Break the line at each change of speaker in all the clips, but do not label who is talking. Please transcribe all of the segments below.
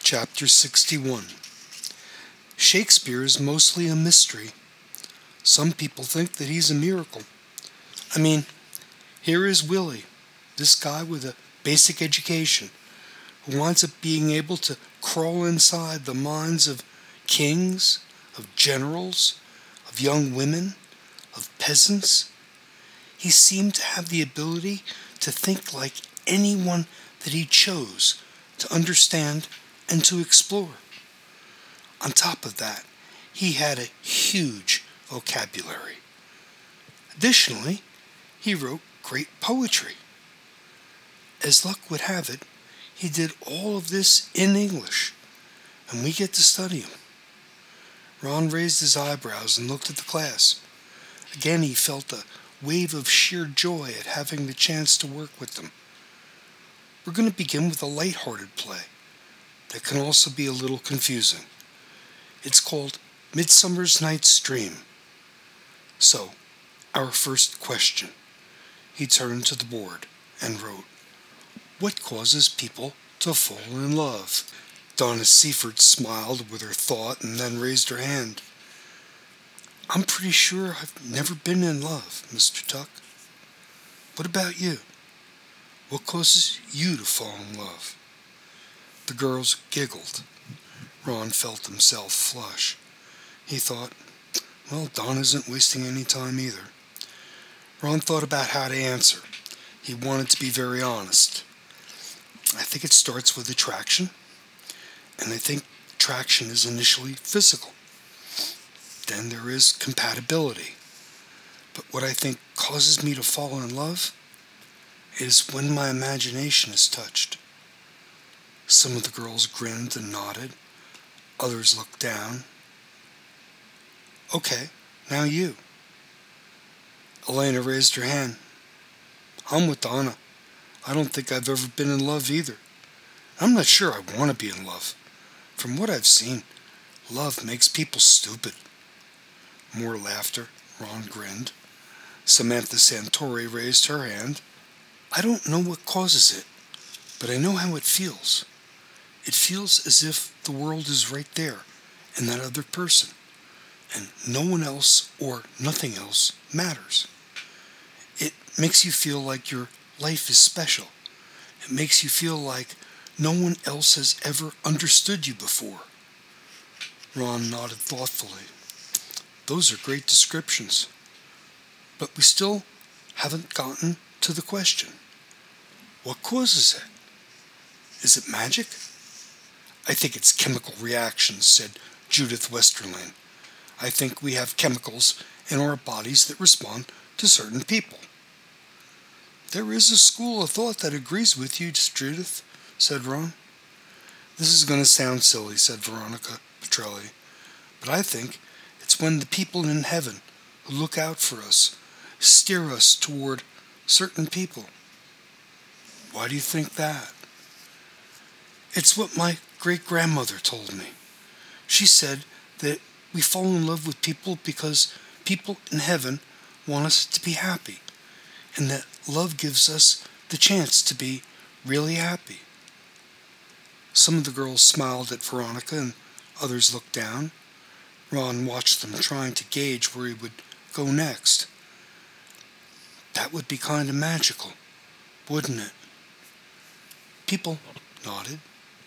Chapter 61. Shakespeare is mostly a mystery. Some people think that he's a miracle. Here is Willie, this guy with a basic education, who winds up being able to crawl inside the minds of kings, of generals, of young women, of peasants. He seemed to have the ability to think like anyone that he chose, to understand and to explore. On top of that, he had a huge vocabulary. Additionally, he wrote great poetry. As luck would have it, he did all of this in English, and we get to study him. Ron raised his eyebrows and looked at the class. Again, he felt a wave of sheer joy at having the chance to work with them. We're going to begin with a light-hearted play that can also be a little confusing. It's called Midsummer's Night's Dream. So, our first question. He turned to the board and wrote, "What causes people to fall in love?" Donna Seifert smiled with her thought and then raised her hand. "I'm pretty sure I've never been in love, Mr. Tuck. What about you? What causes you to fall in love?" The girls giggled. Ron felt himself flush. He thought, well, Don isn't wasting any time either. Ron thought about how to answer. He wanted to be very honest. "I think it starts with attraction, and I think attraction is initially physical. Then there is compatibility. But what I think causes me to fall in love is when my imagination is touched." Some of the girls grinned and nodded. Others looked down. "Okay, now you." Elena raised her hand. "I'm with Donna. I don't think I've ever been in love either. I'm not sure I want to be in love. From what I've seen, love makes people stupid." More laughter. Ron grinned. Samantha Santori raised her hand. "I don't know what causes it, but I know how it feels. It feels as if the world is right there in that other person, and no one else or nothing else matters. It makes you feel like your life is special. It makes you feel like no one else has ever understood you before." Ron nodded thoughtfully. "Those are great descriptions. But we still haven't gotten to the question. What causes it? Is it magic?" "I think it's chemical reactions," said Judith Westerlin. "I think we have chemicals in our bodies that respond to certain people." "There is a school of thought that agrees with you, Judith," said Ron. "This is going to sound silly," said Veronica Petrelli, "but I think it's when the people in heaven who look out for us steer us toward certain people." "Why do you think that?" "It's what my great-grandmother told me. She said that we fall in love with people because people in heaven want us to be happy, and that love gives us the chance to be really happy." Some of the girls smiled at Veronica and others looked down. Ron watched them trying to gauge where he would go next. "That would be kind of magical, wouldn't it?" People nodded.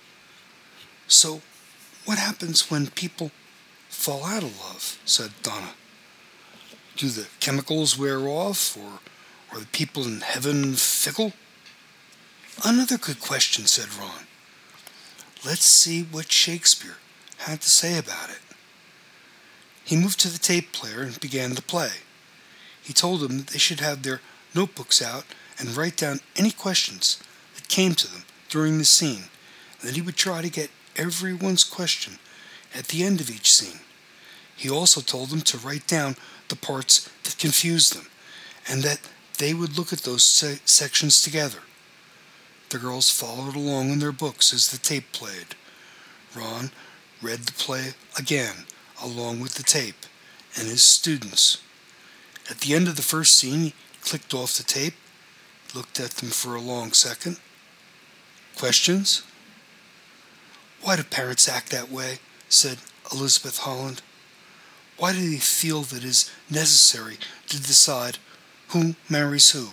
"So, what happens when people fall out of love?" said Donna. "Do the chemicals wear off, or are the people in heaven fickle?" "Another good question," said Ron. "Let's see what Shakespeare had to say about it." He moved to the tape player and began to play. He told them that they should have their notebooks out and write down any questions that came to them during the scene, and that he would try to get everyone's question at the end of each scene. He also told them to write down the parts that confused them, and that they would look at those sections together. The girls followed along in their books as the tape played. Ron read the play again, along with the tape, and his students. At the end of the first scene, he clicked off the tape, looked at them for a long second. "Questions?" Why do parents act that way? Said Elizabeth Holland. Why do they feel that it is necessary to decide who marries who?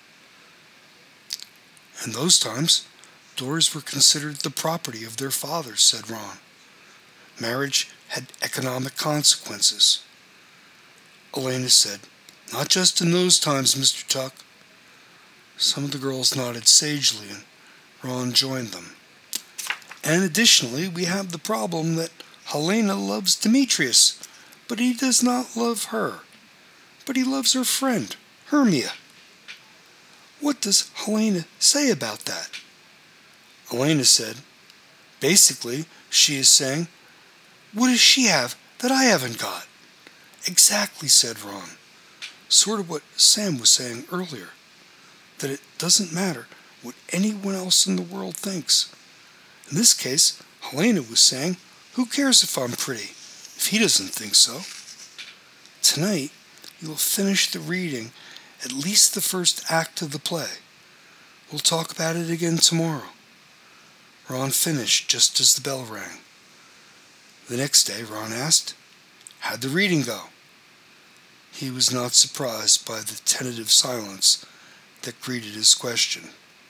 In those times, daughters were considered the property of their fathers, said Ron. Marriage had economic consequences. Elena said, Not just in those times, Mr. Tuck. Some of the girls nodded sagely, and Ron joined them. And additionally, we have the problem that Helena loves Demetrius, but he does not love her. But he loves her friend, Hermia. What does Helena say about that? Elena said, basically, she is saying, what does she have that I haven't got? Exactly, said Ron. Sort of what Sam was saying earlier, that it doesn't matter what anyone else in the world thinks. In this case, Helena was saying, who cares if I'm pretty, if he doesn't think so? Tonight, you will finish the reading at least the first act of the play. We'll talk about it again tomorrow. Ron finished just as the bell rang. The next day, Ron asked, how'd the reading go? He was not surprised by the tentative silence that greeted his question.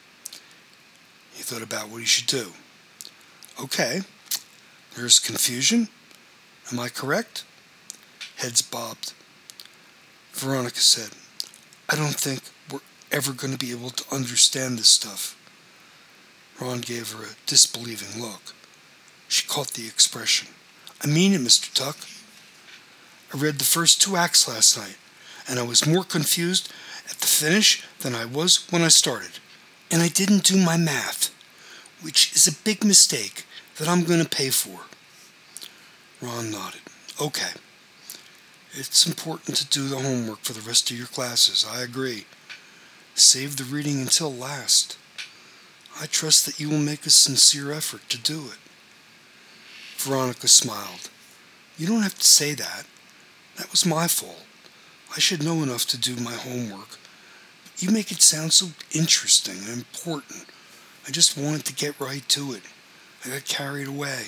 He thought about what he should do. Okay, there's confusion. Am I correct? Heads bobbed. Veronica said, I don't think we're ever going to be able to understand this stuff. Ron gave her a disbelieving look. She caught the expression. I mean it, Mr. Tuck. I read the first 2 acts last night, and I was more confused at the finish than I was when I started. And I didn't do my math, which is a big mistake that I'm going to pay for. Ron nodded. Okay. It's important to do the homework for the rest of your classes, I agree. Save the reading until last. I trust that you will make a sincere effort to do it. Veronica smiled. You don't have to say that. That was my fault. I should know enough to do my homework. But you make it sound so interesting and important. I just wanted to get right to it. I got carried away.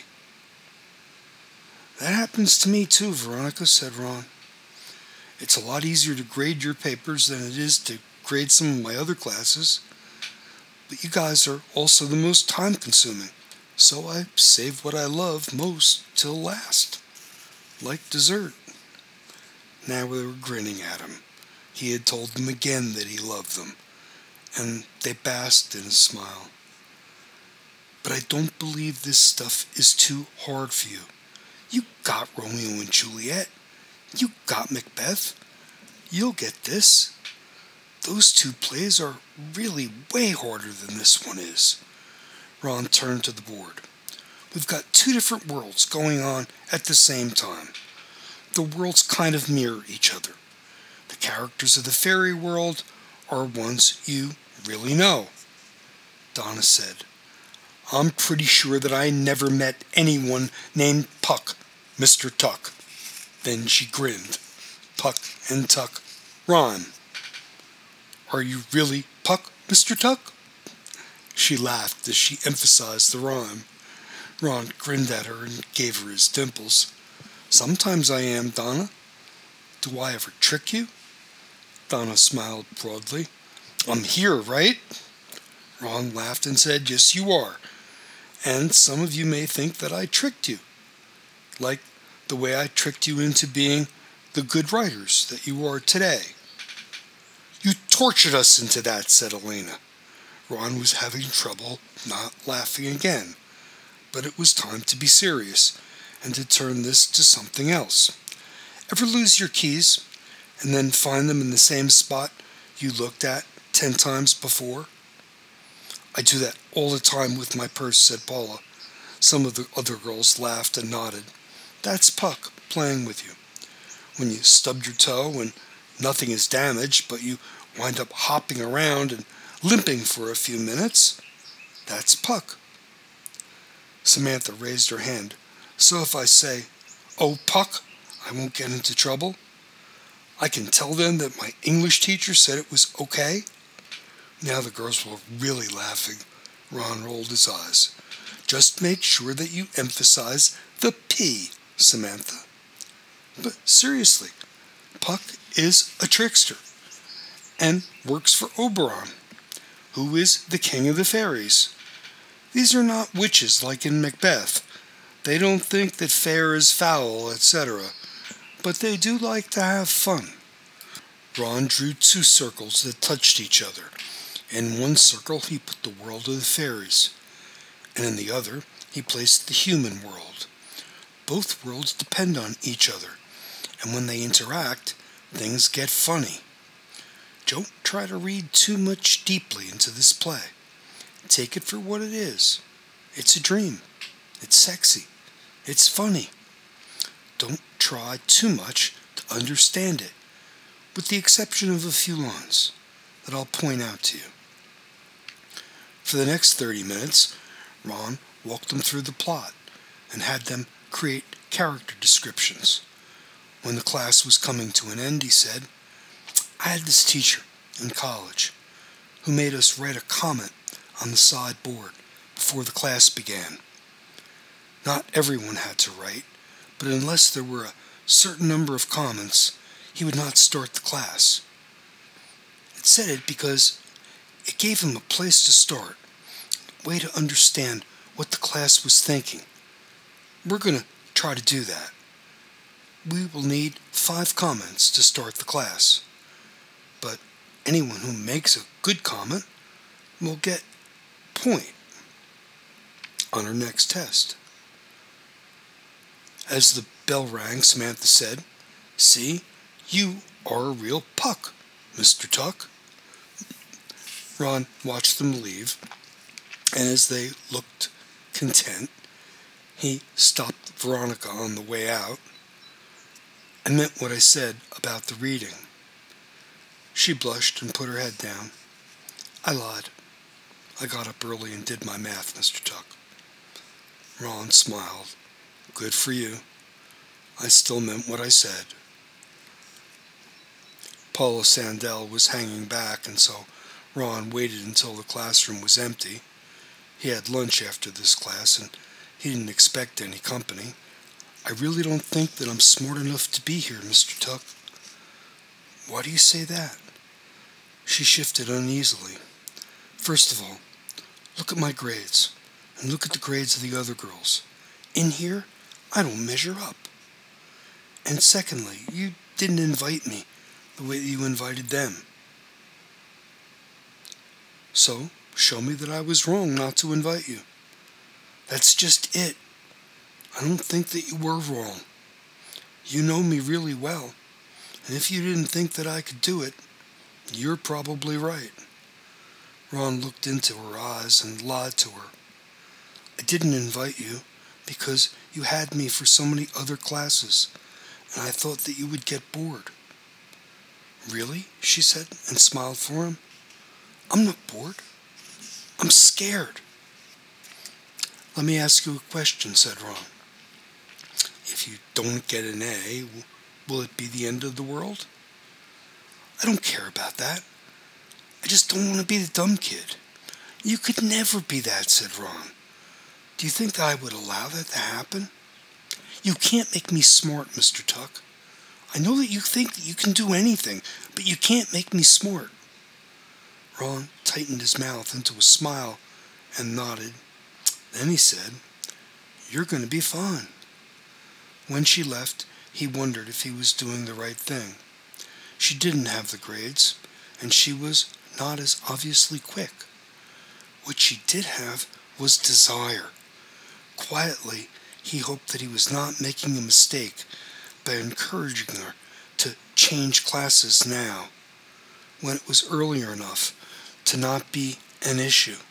That happens to me too, Veronica, said Ron. It's a lot easier to grade your papers than it is to grade some of my other classes. But you guys are also the most time-consuming, so I save what I love most till last, like dessert. Now they were grinning at him. He had told them again that he loved them, and they basked in his smile. But I don't believe this stuff is too hard for you. You got Romeo and Juliet. You got Macbeth. You'll get this. Those 2 plays are really way harder than this one is. Ron turned to the board. We've got 2 different worlds going on at the same time. The worlds kind of mirror each other. The characters of the fairy world are ones you really know. Donna said, I'm pretty sure that I never met anyone named Puck, Mr. Tuck. Then she grinned. Puck and Tuck. Ron. Are you really Puck, Mr. Tuck? She laughed as she emphasized the rhyme. Ron grinned at her and gave her his dimples. Sometimes I am, Donna. Do I ever trick you? Donna smiled broadly. I'm here, right? Ron laughed and said, yes, you are. And some of you may think that I tricked you. Like the way I tricked you into being the good writers that you are today. You tortured us into that, said Elena. Ron was having trouble not laughing again. But it was time to be serious and to turn this to something else. Ever lose your keys and then find them in the same spot you looked at 10 times before? I do that all the time with my purse, said Paula. Some of the other girls laughed and nodded. That's Puck playing with you. When you stub your toe and nothing is damaged, but you wind up hopping around and limping for a few minutes, that's Puck. Samantha raised her hand. So if I say, oh, Puck, I won't get into trouble? I can tell them that my English teacher said it was okay? Now the girls were really laughing. Ron rolled his eyes. Just make sure that you emphasize the P, Samantha. But seriously, Puck is a trickster and works for Oberon, who is the king of the fairies. These are not witches like in Macbeth. They don't think that fair is foul, etc., but they do like to have fun. Ron drew 2 circles that touched each other. In one circle he put the world of the fairies, and in the other he placed the human world. Both worlds depend on each other, and when they interact, things get funny. Don't try to read too much deeply into this play. Take it for what it is. It's a dream. It's sexy. It's funny. Don't try too much to understand it, with the exception of a few lines that I'll point out to you. For the next 30 minutes, Ron walked them through the plot and had them create character descriptions. When the class was coming to an end, he said, I had this teacher in college who made us write a comment on the side board before the class began. Not everyone had to write, but unless there were a certain number of comments, he would not start the class. It said it because it gave him a place to start, a way to understand what the class was thinking. We're going to try to do that. We will need 5 comments to start the class, but anyone who makes a good comment will get a point on our next test. As the bell rang, Samantha said, See, you are a real Puck, Mr. Tuck. Ron watched them leave, and as they looked content, he stopped Veronica on the way out. I meant what I said about the reading. She blushed and put her head down. I lied. I got up early and did my math, Mr. Tuck. Ron smiled. Good for you. I still meant what I said. Paula Sandell was hanging back, and so Ron waited until the classroom was empty. He had lunch after this class, and he didn't expect any company. I really don't think that I'm smart enough to be here, Mr. Tuck. Why do you say that? She shifted uneasily. First of all, look at my grades, and look at the grades of the other girls. In here, I don't measure up. And secondly, you didn't invite me the way that you invited them. So, show me that I was wrong not to invite you. That's just it. I don't think that you were wrong. You know me really well, and if you didn't think that I could do it, you're probably right. Ron looked into her eyes and lied to her. I didn't invite you because you had me for so many other classes, and I thought that you would get bored. Really? She said, and smiled for him. I'm not bored. I'm scared. Let me ask you a question, said Ron. If you don't get an A, will it be the end of the world? I don't care about that. I just don't want to be the dumb kid. You could never be that, said Ron. Do you think that I would allow that to happen? You can't make me smart, Mr. Tuck. I know that you think that you can do anything, but you can't make me smart. Ron tightened his mouth into a smile and nodded. Then he said, You're going to be fine. When she left, he wondered if he was doing the right thing. She didn't have the grades, and she was not as obviously quick. What she did have was desire. Quietly, he hoped that he was not making a mistake by encouraging her to change classes now, when it was earlier enough to not be an issue.